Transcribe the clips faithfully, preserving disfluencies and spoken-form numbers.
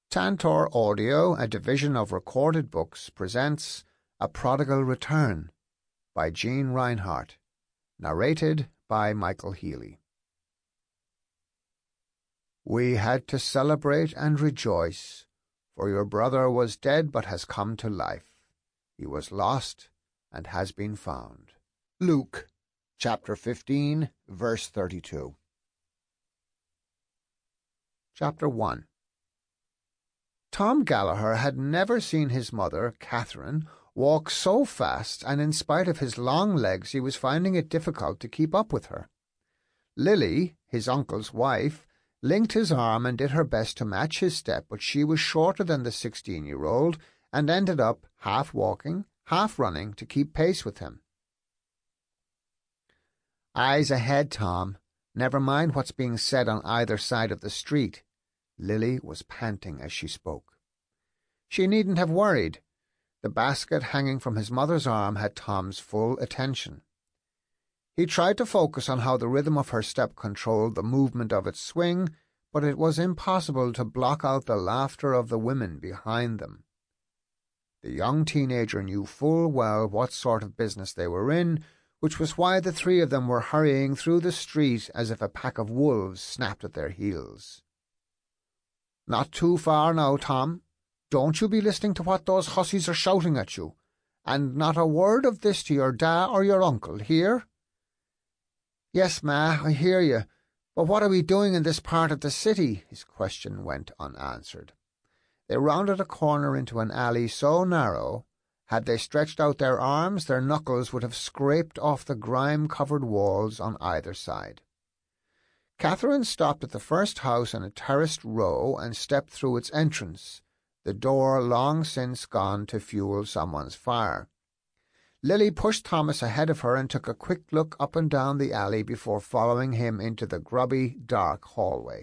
Tantor Audio, a division of Recorded Books, presents A Prodigal Return by Jean Reinhardt, narrated by Michael Healy. We had to celebrate and rejoice, for your brother was dead but has come to life. He was lost and has been found. Luke, chapter fifteen, verse thirty-two. Chapter one. Tom Gallagher had never seen his mother, Catherine, walk so fast, and in spite of his long legs he was finding it difficult to keep up with her. Lily, his uncle's wife, linked his arm and did her best to match his step, but she was shorter than the sixteen-year-old and ended up half walking, half running to keep pace with him. "Eyes ahead, Tom. Never mind what's being said on either side of the street." Lily was panting as she spoke. She needn't have worried. The basket hanging from his mother's arm had Tom's full attention. He tried to focus on how the rhythm of her step controlled the movement of its swing, but it was impossible to block out the laughter of the women behind them. The young teenager knew full well what sort of business they were in, which was why the three of them were hurrying through the street as if a pack of wolves snapped at their heels. "Not too far now, Tom. Don't you be listening to what those hussies are shouting at you. And not a word of this to your da or your uncle, hear?" "Yes, Ma, I hear you. But what are we doing in this part of the city?" His question went unanswered. They rounded a corner into an alley so narrow, had they stretched out their arms, their knuckles would have scraped off the grime-covered walls on either side. Catherine stopped at the first house in a terraced row and stepped through its entrance, the door long since gone to fuel someone's fire. Lily pushed Thomas ahead of her and took a quick look up and down the alley before following him into the grubby, dark hallway.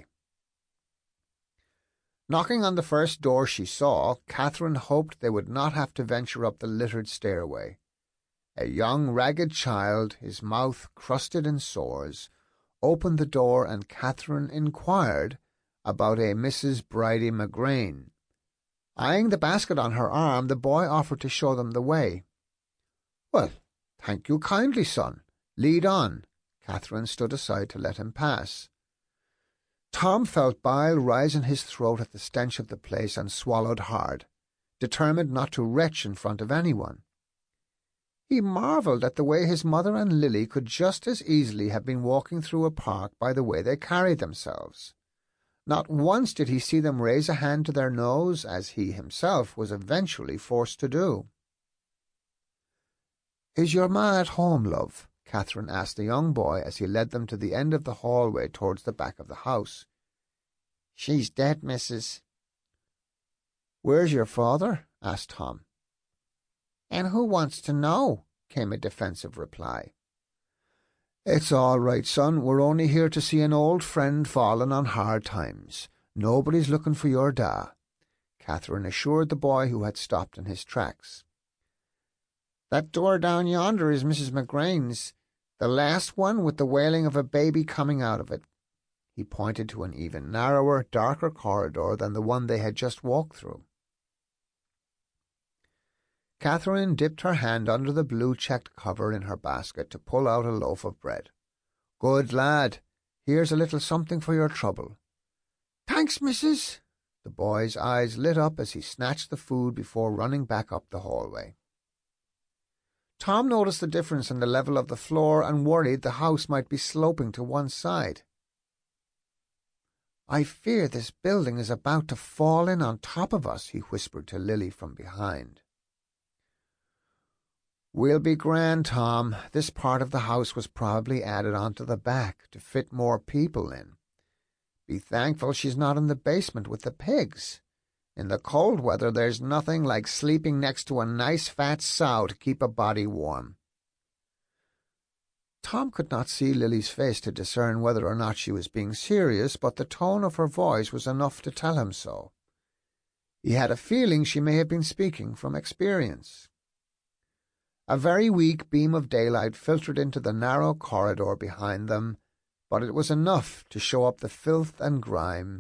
Knocking on the first door she saw, Catherine hoped they would not have to venture up the littered stairway. A young, ragged child, his mouth crusted in sores, opened the door, and Catherine inquired about a Missus Bridie McGrain. Eyeing the basket on her arm, the boy offered to show them the way. "Well, thank you kindly, son. Lead on." Catherine stood aside to let him pass. Tom felt bile rise in his throat at the stench of the place and swallowed hard, determined not to retch in front of anyone. He marvelled at the way his mother and Lily could just as easily have been walking through a park by the way they carried themselves. Not once did he see them raise a hand to their nose, as he himself was eventually forced to do. "Is your ma at home, love?" Catherine asked the young boy as he led them to the end of the hallway towards the back of the house. "She's dead, missus." "Where's your father?" asked Tom. "And who wants to know?" came a defensive reply. "It's all right, son. We're only here to see an old friend fallen on hard times. Nobody's looking for your da," Catherine assured the boy who had stopped in his tracks. "That door down yonder is Missus McGrain's, the last one with the wailing of a baby coming out of it." He pointed to an even narrower, darker corridor than the one they had just walked through. Catherine dipped her hand under the blue-checked cover in her basket to pull out a loaf of bread. "Good lad. Here's a little something for your trouble." "Thanks, missus." The boy's eyes lit up as he snatched the food before running back up the hallway. Tom noticed the difference in the level of the floor and worried the house might be sloping to one side. "I fear this building is about to fall in on top of us," he whispered to Lily from behind. "We'll be grand, Tom. This part of the house was probably added onto the back to fit more people in. Be thankful she's not in the basement with the pigs. In the cold weather there's nothing like sleeping next to a nice fat sow to keep a body warm." Tom could not see Lily's face to discern whether or not she was being serious, but the tone of her voice was enough to tell him so. He had a feeling she may have been speaking from experience. A very weak beam of daylight filtered into the narrow corridor behind them, but it was enough to show up the filth and grime,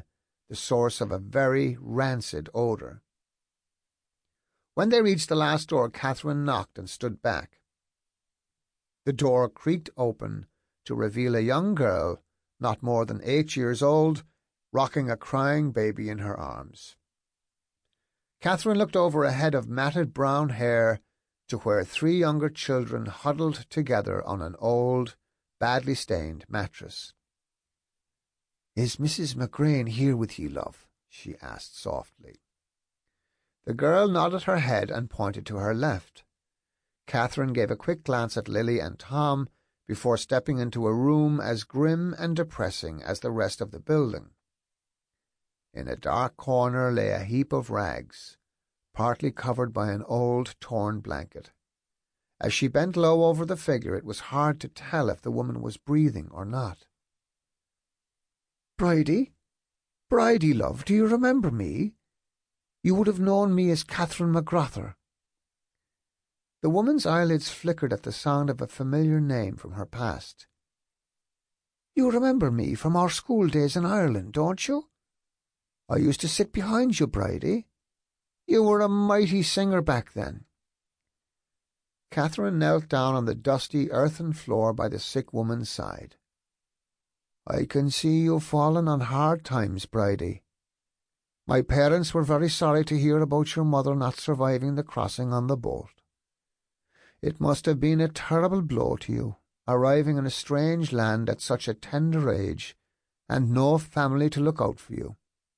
the source of a very rancid odour. When they reached the last door, Catherine knocked and stood back. The door creaked open to reveal a young girl, not more than eight years old, rocking a crying baby in her arms. Catherine looked over a head of matted brown hair to where three younger children huddled together on an old, badly stained mattress. "Is Missus McGrane here with ye, love?" she asked softly. The girl nodded her head and pointed to her left. Catherine gave a quick glance at Lily and Tom before stepping into a room as grim and depressing as the rest of the building. In a dark corner lay a heap of rags, partly covered by an old torn blanket. As she bent low over the figure, it was hard to tell if the woman was breathing or not. "Bridie? Bridie, love, do you remember me? You would have known me as Catherine McGrother." The woman's eyelids flickered at the sound of a familiar name from her past. "You remember me from our school days in Ireland, don't you? I used to sit behind you, Bridie. You were a mighty singer back then." Catherine knelt down on the dusty earthen floor by the sick woman's side. "I can see you've fallen on hard times, Bridie. My parents were very sorry to hear about your mother not surviving the crossing on the boat. It must have been a terrible blow to you, arriving in a strange land at such a tender age, and no family to look out for you."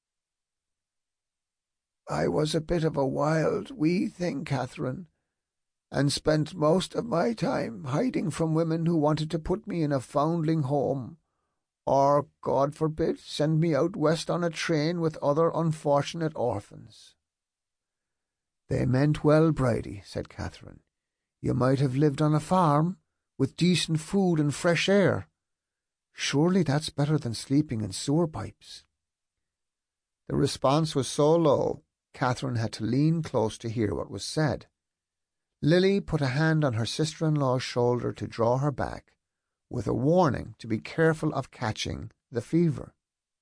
"I was a bit of a wild, wee thing, Catherine, and spent most of my time hiding from women who wanted to put me in a foundling home, or, God forbid, send me out west on a train with other unfortunate orphans." "They meant well, Bridie," said Catherine. "You might have lived on a farm, with decent food and fresh air. Surely that's better than sleeping in sewer pipes." The response was so low, Catherine had to lean close to hear what was said. Lily put a hand on her sister-in-law's shoulder to draw her back, with a warning to be careful of catching the fever.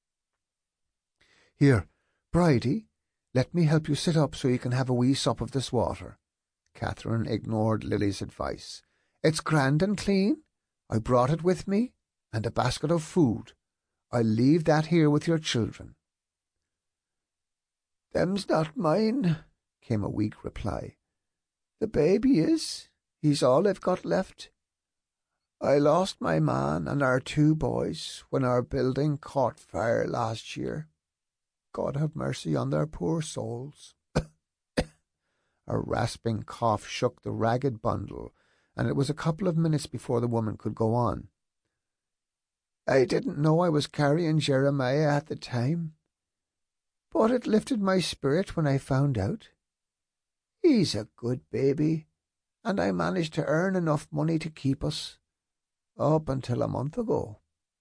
"Here, Bridie, let me help you sit up so you can have a wee sup of this water." Catherine ignored Lily's advice. "It's grand and clean. I brought it with me, and a basket of food. I'll leave that here with your children." "Them's not mine," came a weak reply. "The baby is. He's all I've got left. I lost my man and our two boys when our building caught fire last year. God have mercy on their poor souls." A rasping cough shook the ragged bundle, and it was a couple of minutes before the woman could go on. "I didn't know I was carrying Jeremiah at the time, but it lifted my spirit when I found out. He's a good baby, and I managed to earn enough money to keep us, up until a month ago."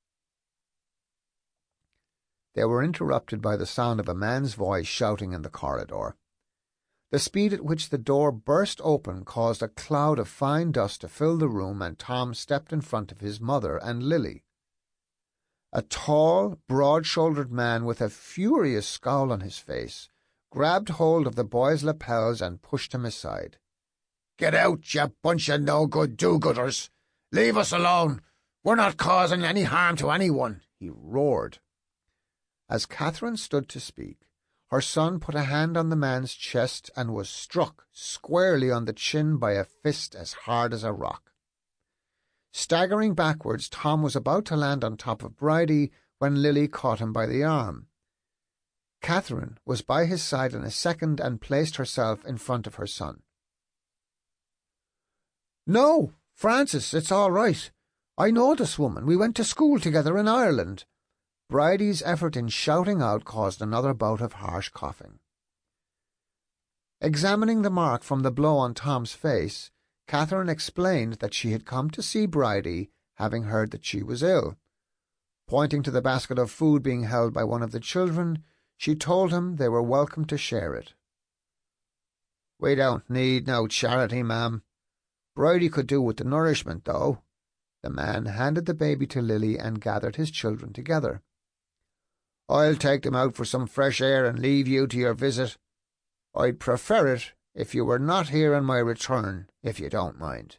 They were interrupted by the sound of a man's voice shouting in the corridor. The speed at which the door burst open caused a cloud of fine dust to fill the room, and Tom stepped in front of his mother and Lily. A tall, broad-shouldered man with a furious scowl on his face grabbed hold of the boy's lapels and pushed him aside. "Get out, you bunch of no-good do-gooders! Leave us alone! We're not causing any harm to anyone!" he roared. As Catherine stood to speak, her son put a hand on the man's chest and was struck squarely on the chin by a fist as hard as a rock. Staggering backwards, Tom was about to land on top of Bridie when Lily caught him by the arm. Catherine was by his side in a second and placed herself in front of her son. "No, Francis, it's all right. I know this woman. We went to school together in Ireland." Bridie's effort in shouting out caused another bout of harsh coughing. Examining the mark from the blow on Tom's face, Catherine explained that she had come to see Bridie, having heard that she was ill. Pointing to the basket of food being held by one of the children, she told him they were welcome to share it. "We don't need no charity, ma'am. Bridie could do with the nourishment, though." The man handed the baby to Lily and gathered his children together. I'll take them out for some fresh air and leave you to your visit. I'd prefer it if you were not here on my return, if you don't mind."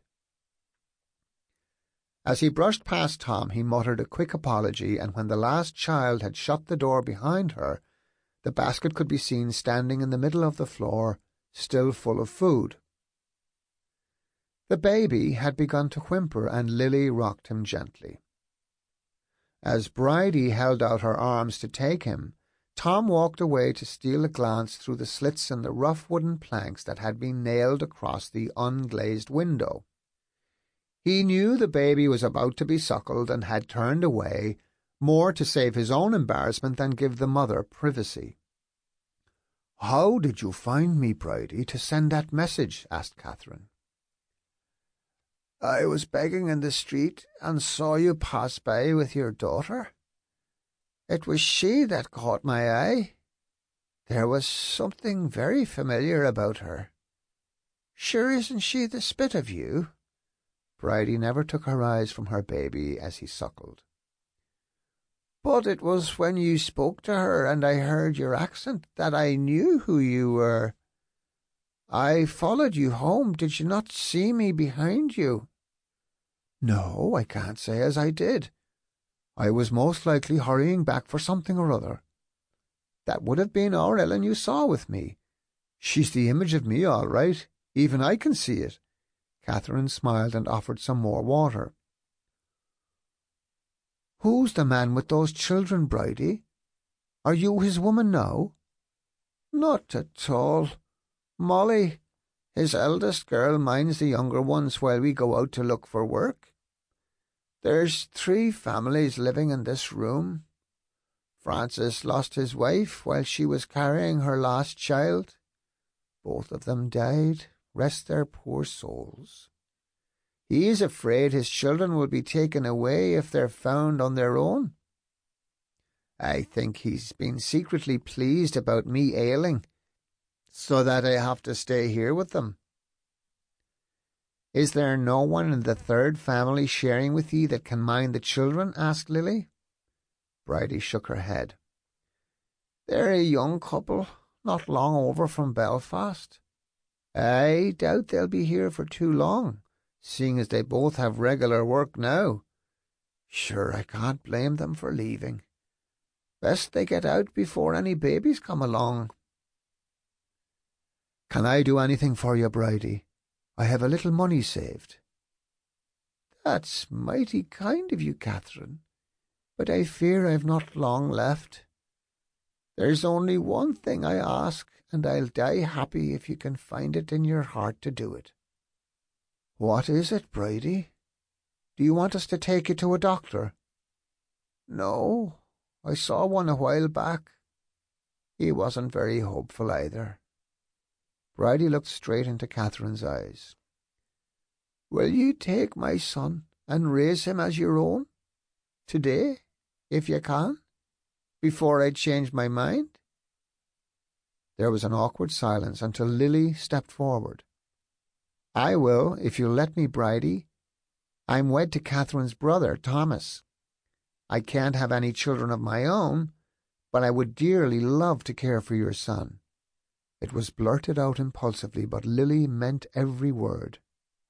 As he brushed past Tom, he muttered a quick apology, and when the last child had shut the door behind her, the basket could be seen standing in the middle of the floor, still full of food. The baby had begun to whimper, and Lily rocked him gently. As Bridie held out her arms to take him, Tom walked away to steal a glance through the slits in the rough wooden planks that had been nailed across the unglazed window. He knew the baby was about to be suckled and had turned away, more to save his own embarrassment than give the mother privacy. "How did you find me, Bridie, to send that message?" asked Catherine. "I was begging in the street and saw you pass by with your daughter. It was she that caught my eye. There was something very familiar about her. Sure isn't she the spit of you?" Bridie never took her eyes from her baby as he suckled. "But it was when you spoke to her and I heard your accent that I knew who you were. I followed you home. Did you not see me behind you?" "No, I can't say as I did. I was most likely hurrying back for something or other. That would have been our Ellen you saw with me. She's the image of me, all right. Even I can see it." Catherine smiled and offered some more water. "Who's the man with those children, Bridie? Are you his woman now?" "Not at all. Molly, his eldest girl, minds the younger ones while we go out to look for work. There's three families living in this room. Francis lost his wife while she was carrying her last child. Both of them died. Rest their poor souls. He is afraid his children will be taken away if they're found on their own. I think he's been secretly pleased about me ailing, so that I have to stay here with them." "Is there no one in the third family sharing with ye that can mind the children?" asked Lily. Bridie shook her head. "They're a young couple, not long over from Belfast. I doubt they'll be here for too long, seeing as they both have regular work now. Sure, I can't blame them for leaving. Best they get out before any babies come along." "Can I do anything for you, Bridie? I have a little money saved." "That's mighty kind of you, Catherine, but I fear I've not long left. There's only one thing I ask, and I'll die happy if you can find it in your heart to do it." "What is it, Bridie? Do you want us to take you to a doctor?" "No, I saw one a while back. He wasn't very hopeful either." Bridie looked straight into Catherine's eyes. "Will you take my son and raise him as your own? Today, if you can, before I change my mind?" There was an awkward silence until Lily stepped forward. "I will, if you'll let me, Bridie. I'm wed to Catherine's brother, Thomas. I can't have any children of my own, but I would dearly love to care for your son." It was blurted out impulsively, but Lily meant every word.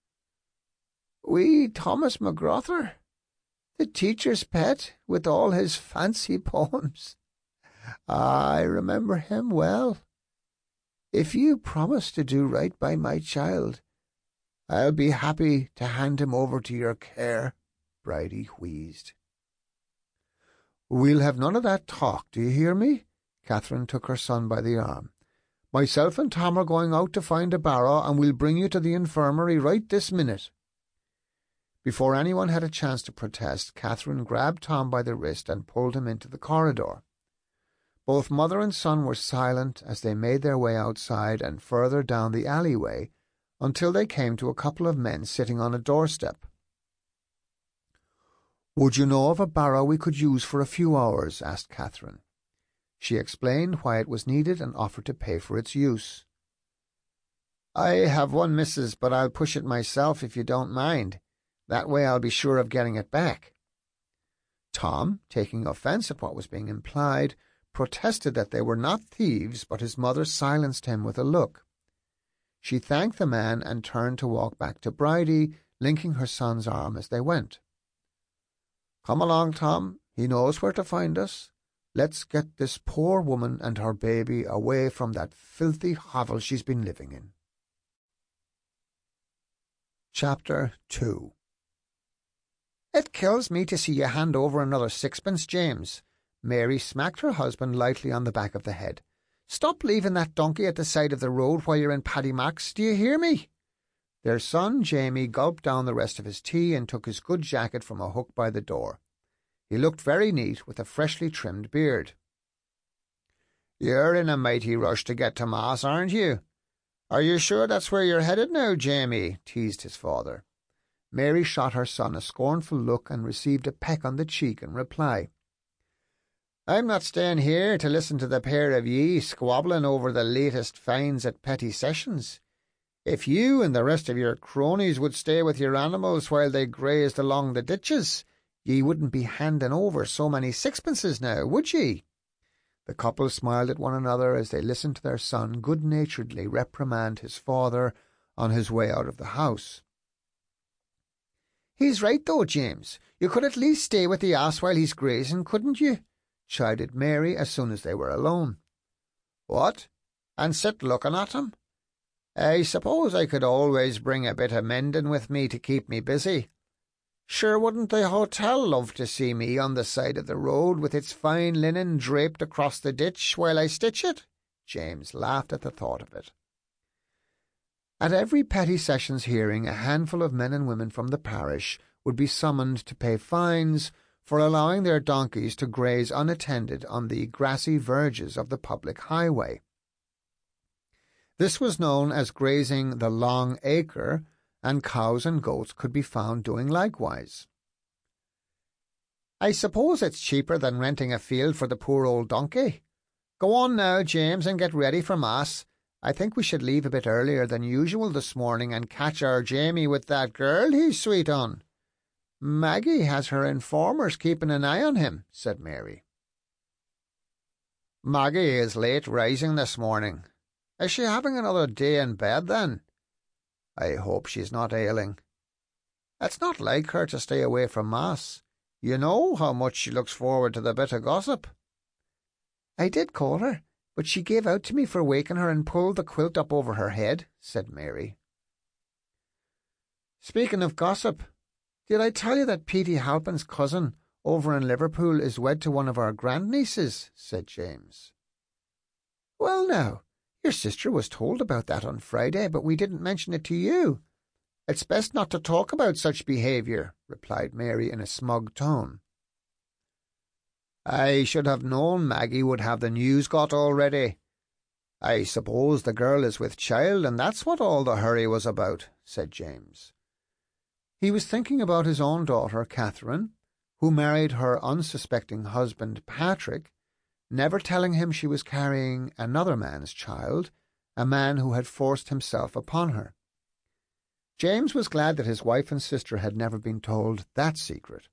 "Wee Thomas McGrother, the teacher's pet, with all his fancy poems. I remember him well. If you promise to do right by my child, I'll be happy to hand him over to your care," Bridie wheezed. "We'll have none of that talk, do you hear me?" Catherine took her son by the arm. "Myself and Tom are going out to find a barrow, and we'll bring you to the infirmary right this minute." Before anyone had a chance to protest, Catherine grabbed Tom by the wrist and pulled him into the corridor. Both mother and son were silent as they made their way outside and further down the alleyway until they came to a couple of men sitting on a doorstep. "Would you know of a barrow we could use for a few hours?" asked Catherine. She explained why it was needed and offered to pay for its use. "I have one, missus, but I'll push it myself if you don't mind. That way I'll be sure of getting it back." Tom, taking offence at what was being implied, protested that they were not thieves, but his mother silenced him with a look. She thanked the man and turned to walk back to Bridie, linking her son's arm as they went. "Come along, Tom. He knows where to find us. Let's get this poor woman and her baby away from that filthy hovel she's been living in." Chapter two. "It kills me to see you hand over another sixpence, James." Mary smacked her husband lightly on the back of the head. "Stop leaving that donkey at the side of the road while you're in Paddy Mac's, do you hear me?" Their son, Jamie, gulped down the rest of his tea and took his good jacket from a hook by the door. He looked very neat, with a freshly trimmed beard. "You're in a mighty rush to get to Mass, aren't you? Are you sure that's where you're headed now, Jamie?" teased his father. Mary shot her son a scornful look and received a peck on the cheek in reply. "I'm not staying here to listen to the pair of ye squabbling over the latest fines at petty sessions. If you and the rest of your cronies would stay with your animals while they grazed along the ditches, ye wouldn't be handing over so many sixpences now, would ye?" The couple smiled at one another as they listened to their son good-naturedly reprimand his father on his way out of the house. "He's right, though, James. You could at least stay with the ass while he's grazing, couldn't you?" chided Mary as soon as they were alone. "What? And sit looking at him? I suppose I could always bring a bit of mending with me to keep me busy. Sure, wouldn't the hotel love to see me on the side of the road with its fine linen draped across the ditch while I stitch it?" James laughed at the thought of it. At every petty sessions hearing, a handful of men and women from the parish would be summoned to pay fines for allowing their donkeys to graze unattended on the grassy verges of the public highway. This was known as grazing the long acre, and cows and goats could be found doing likewise. "I suppose it's cheaper than renting a field for the poor old donkey. Go on now, James, and get ready for Mass. I think we should leave a bit earlier than usual this morning and catch our Jamie with that girl he's sweet on. Maggie has her informers keeping an eye on him," said Mary. "Maggie is late rising this morning. Is she having another day in bed, then? I hope she's not ailing. It's not like her to stay away from Mass. You know how much she looks forward to the bit of gossip." "I did call her, but she gave out to me for waking her and pulled the quilt up over her head," said Mary. "Speaking of gossip, did I tell you that Petey Halpin's cousin over in Liverpool is wed to one of our grandnieces?" said James. "Well, now, your sister was told about that on Friday, but we didn't mention it to you. It's best not to talk about such behaviour," replied Mary in a smug tone. "I should have known Maggie would have the news got already. I suppose the girl is with child, and that's what all the hurry was about," said James. He was thinking about his own daughter, Catherine, who married her unsuspecting husband, Patrick, never telling him she was carrying another man's child, a man who had forced himself upon her. James was glad that his wife and sister had never been told that secret.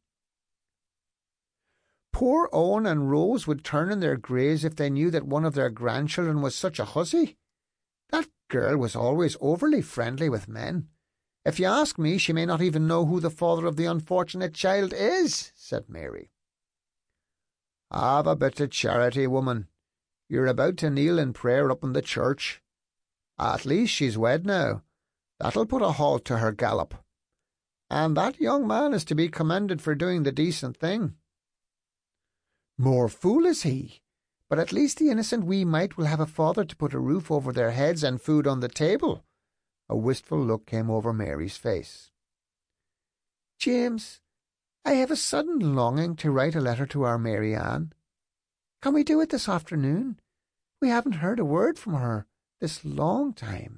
Poor Owen and Rose would turn in their graves if they knew that one of their grandchildren was such a hussy. That girl was always overly friendly with men. If you ask me, she may not even know who the father of the unfortunate child is," said Mary. "Have a bit of charity, woman. You're about to kneel in prayer up in the church. At least she's wed now. That'll put a halt to her gallop. And that young man is to be commended for doing the decent thing." "More fool is he. But at least the innocent wee mite will have a father to put a roof over their heads and food on the table." A wistful look came over Mary's face. "James, I have a sudden longing to write a letter to our Mary Ann. Can we do it this afternoon? We haven't heard a word from her this long time."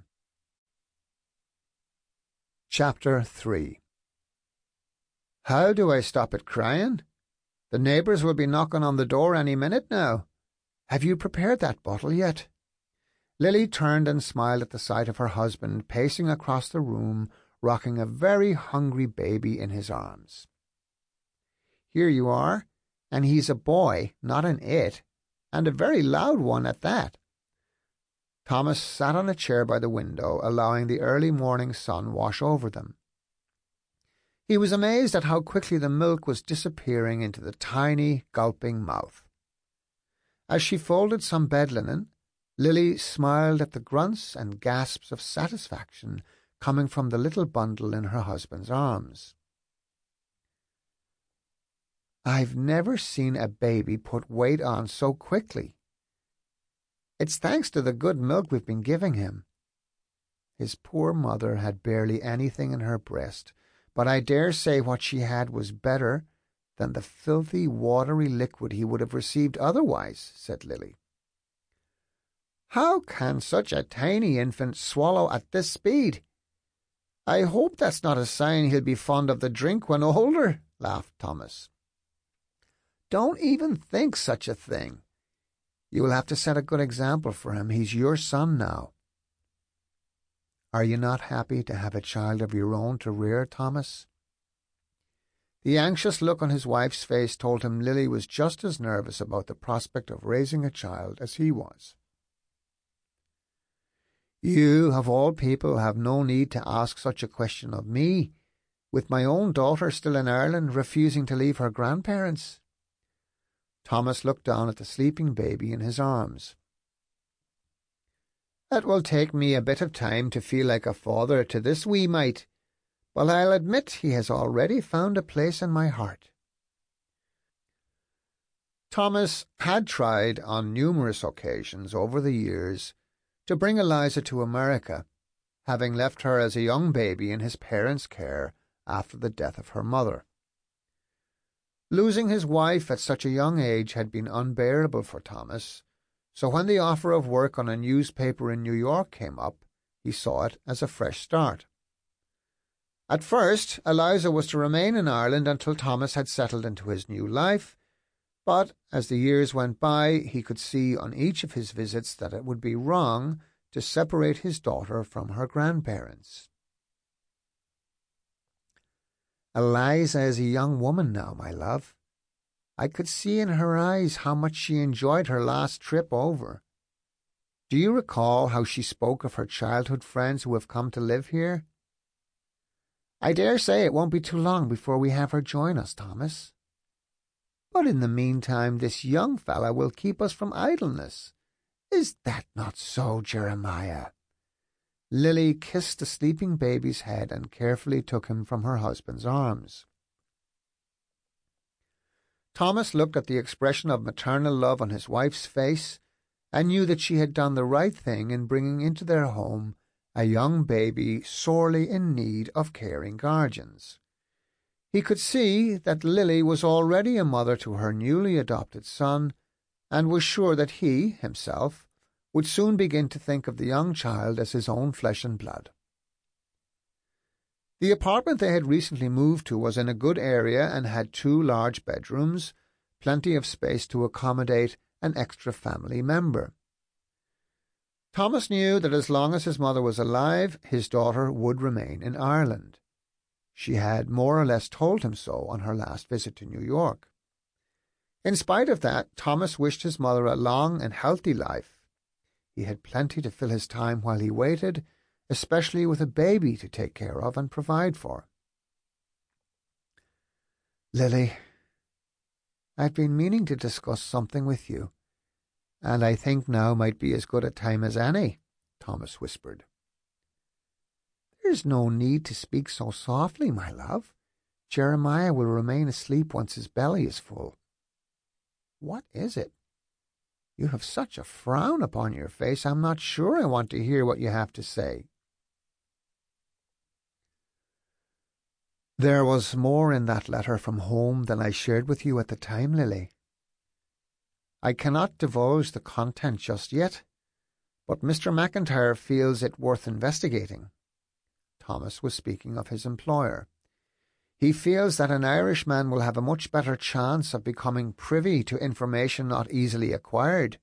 Chapter three. "How do I stop it crying? The neighbours will be knocking on the door any minute now. Have you prepared that bottle yet?" Lily turned and smiled at the sight of her husband pacing across the room, rocking a very hungry baby in his arms. "Here you are, and he's a boy, not an it, and a very loud one at that. Thomas sat on a chair by the window, allowing the early morning sun wash over them. He was amazed at how quickly the milk was disappearing into the tiny, gulping mouth. As she folded some bed linen, Lily smiled at the grunts and gasps of satisfaction coming from the little bundle in her husband's arms. "I've never seen a baby put weight on so quickly. It's thanks to the good milk we've been giving him." His poor mother had barely anything in her breast, but I dare say what she had was better than the filthy, watery liquid he would have received otherwise, said Lily. "How can such a tiny infant swallow at this speed? I hope that's not a sign he'll be fond of the drink when older," laughed Thomas. "Don't even think such a thing. You will have to set a good example for him. He's your son now." "Are you not happy to have a child of your own to rear, Thomas?" The anxious look on his wife's face told him Lily was just as nervous about the prospect of raising a child as he was. "You, of all people, have no need to ask such a question of me, with my own daughter still in Ireland, refusing to leave her grandparents." Thomas looked down at the sleeping baby in his arms. "It will take me a bit of time to feel like a father to this wee mite, but I'll admit he has already found a place in my heart." Thomas had tried on numerous occasions over the years to bring Eliza to America, having left her as a young baby in his parents' care after the death of her mother. Losing his wife at such a young age had been unbearable for Thomas, so when the offer of work on a newspaper in New York came up, he saw it as a fresh start. At first, Eliza was to remain in Ireland until Thomas had settled into his new life, but as the years went by, he could see on each of his visits that it would be wrong to separate his daughter from her grandparents. "Eliza is a young woman now, my love. I could see in her eyes how much she enjoyed her last trip over. Do you recall how she spoke of her childhood friends who have come to live here? I dare say it won't be too long before we have her join us, Thomas. But in the meantime this young fellow will keep us from idleness. Is that not so, Jeremiah?" Lily kissed the sleeping baby's head and carefully took him from her husband's arms. Thomas looked at the expression of maternal love on his wife's face and knew that she had done the right thing in bringing into their home a young baby sorely in need of caring guardians. He could see that Lily was already a mother to her newly adopted son, and was sure that he, himself, would soon begin to think of the young child as his own flesh and blood. The apartment they had recently moved to was in a good area and had two large bedrooms, plenty of space to accommodate an extra family member. Thomas knew that as long as his mother was alive, his daughter would remain in Ireland. She had more or less told him so on her last visit to New York. In spite of that, Thomas wished his mother a long and healthy life. He had plenty to fill his time while he waited, especially with a baby to take care of and provide for. "Lily, I've been meaning to discuss something with you, and I think now might be as good a time as any," Thomas whispered. "There's no need to speak so softly, my love. Jeremiah will remain asleep once his belly is full. What is it? You have such a frown upon your face, I'm not sure I want to hear what you have to say." "There was more in that letter from home than I shared with you at the time, Lily. I cannot divulge the content just yet, but Mister McIntyre feels it worth investigating." Thomas was speaking of his employer. "He feels that an Irishman will have a much better chance of becoming privy to information not easily acquired.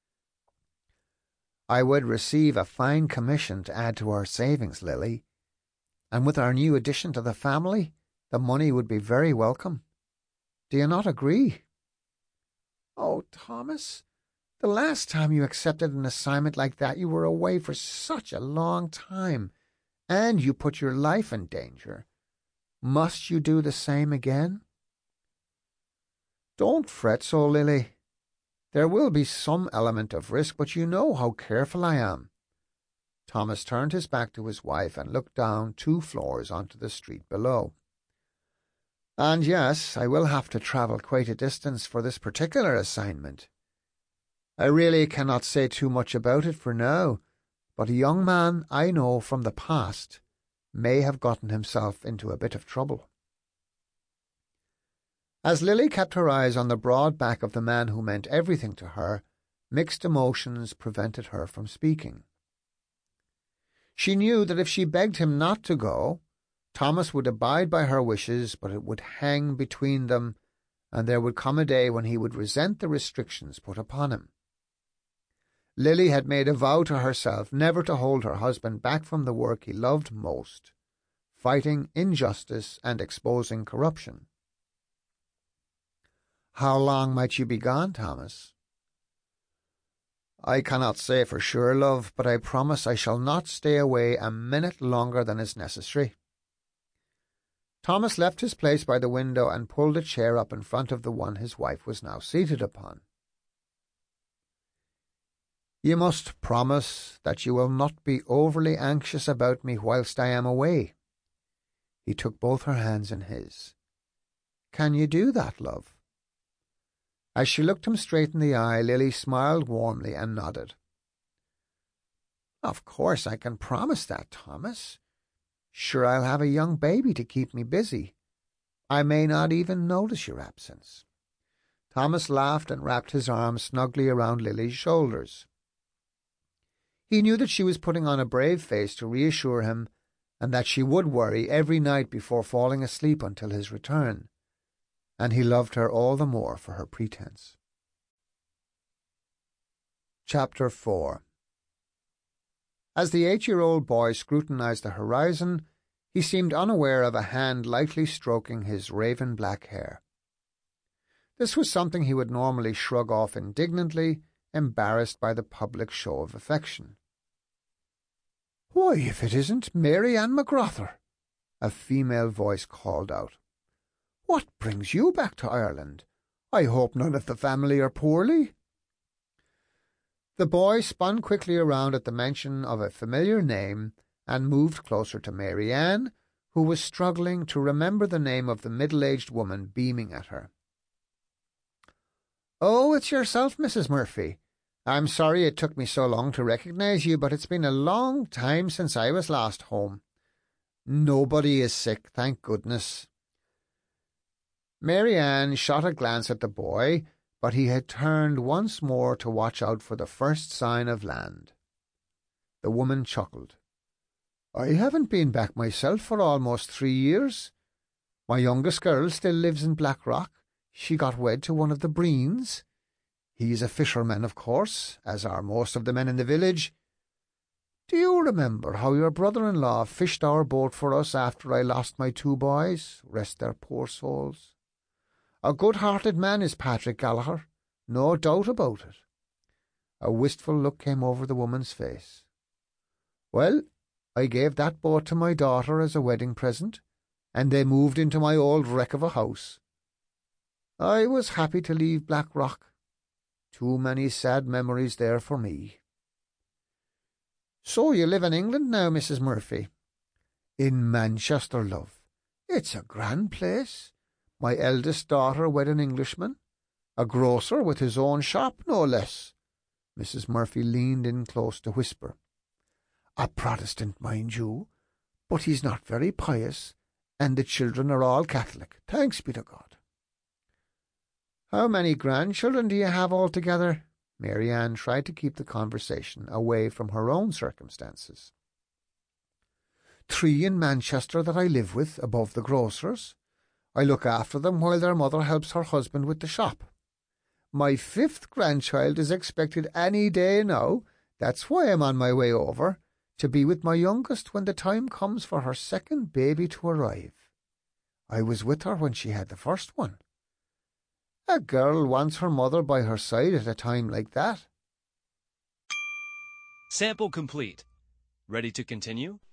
I would receive a fine commission to add to our savings, Lily, and with our new addition to the family, the money would be very welcome. Do you not agree?" "Oh, Thomas, The last time you accepted an assignment like that, you were away for such a long time, and you put your life in danger. Must you do the same again?" "Don't fret so, Lily. There will be some element of risk, but you know how careful I am." Thomas turned his back to his wife and looked down two floors onto the street below. "And yes, I will have to travel quite a distance for this particular assignment. I really cannot say too much about it for now, but a young man I know from the past may have gotten himself into a bit of trouble." As Lily kept her eyes on the broad back of the man who meant everything to her, mixed emotions prevented her from speaking. She knew that if she begged him not to go, Thomas would abide by her wishes, but it would hang between them, and there would come a day when he would resent the restrictions put upon him. Lily had made a vow to herself never to hold her husband back from the work he loved most, fighting injustice and exposing corruption. "How long might you be gone, Thomas?" "I cannot say for sure, love, but I promise I shall not stay away a minute longer than is necessary." Thomas left his place by the window and pulled a chair up in front of the one his wife was now seated upon. "You must promise that you will not be overly anxious about me whilst I am away." He took both her hands in his. "Can you do that, love?" As she looked him straight in the eye, Lily smiled warmly and nodded. "Of course I can promise that, Thomas. Sure, I'll have a young baby to keep me busy. I may not even notice your absence." Thomas laughed and wrapped his arms snugly around Lily's shoulders. He knew that she was putting on a brave face to reassure him, and that she would worry every night before falling asleep until his return, and he loved her all the more for her pretense. Chapter four. As the eight-year-old boy scrutinized the horizon, he seemed unaware of a hand lightly stroking his raven-black hair. This was something he would normally shrug off indignantly, embarrassed by the public show of affection. "Why, if it isn't Mary Ann McGrother!" a female voice called out. "What brings you back to Ireland? I hope none of the family are poorly." The boy spun quickly around at the mention of a familiar name and moved closer to Mary Ann, who was struggling to remember the name of the middle-aged woman beaming at her. "Oh, it's yourself, Missus Murphy. I'm sorry it took me so long to recognize you, but it's been a long time since I was last home. Nobody is sick, thank goodness." Mary Ann shot a glance at the boy, but he had turned once more to watch out for the first sign of land. The woman chuckled. "I haven't been back myself for almost three years. My youngest girl still lives in Blackrock. She got wed to one of the Breens. He's a fisherman, of course, as are most of the men in the village. Do you remember how your brother-in-law fished our boat for us after I lost my two boys? Rest their poor souls. A good-hearted man is Patrick Gallagher, no doubt about it." A wistful look came over the woman's face. "Well, I gave that boat to my daughter as a wedding present, and they moved into my old wreck of a house. I was happy to leave Blackrock. Too many sad memories there for me." "So you live in England now, Missus Murphy?" "In Manchester, love. It's a grand place. My eldest daughter wed an Englishman, a grocer with his own shop, no less." Missus Murphy leaned in close to whisper. "A Protestant, mind you, but he's not very pious, and the children are all Catholic, thanks be to God." "How many grandchildren do you have altogether?" Mary Ann tried to keep the conversation away from her own circumstances. "Three in Manchester that I live with, above the grocer's. I look after them while their mother helps her husband with the shop. My fifth grandchild is expected any day now. That's why I'm on my way over, to be with my youngest when the time comes for her second baby to arrive. I was with her when she had the first one. A girl wants her mother by her side at a time like that. Sample complete. Ready to continue?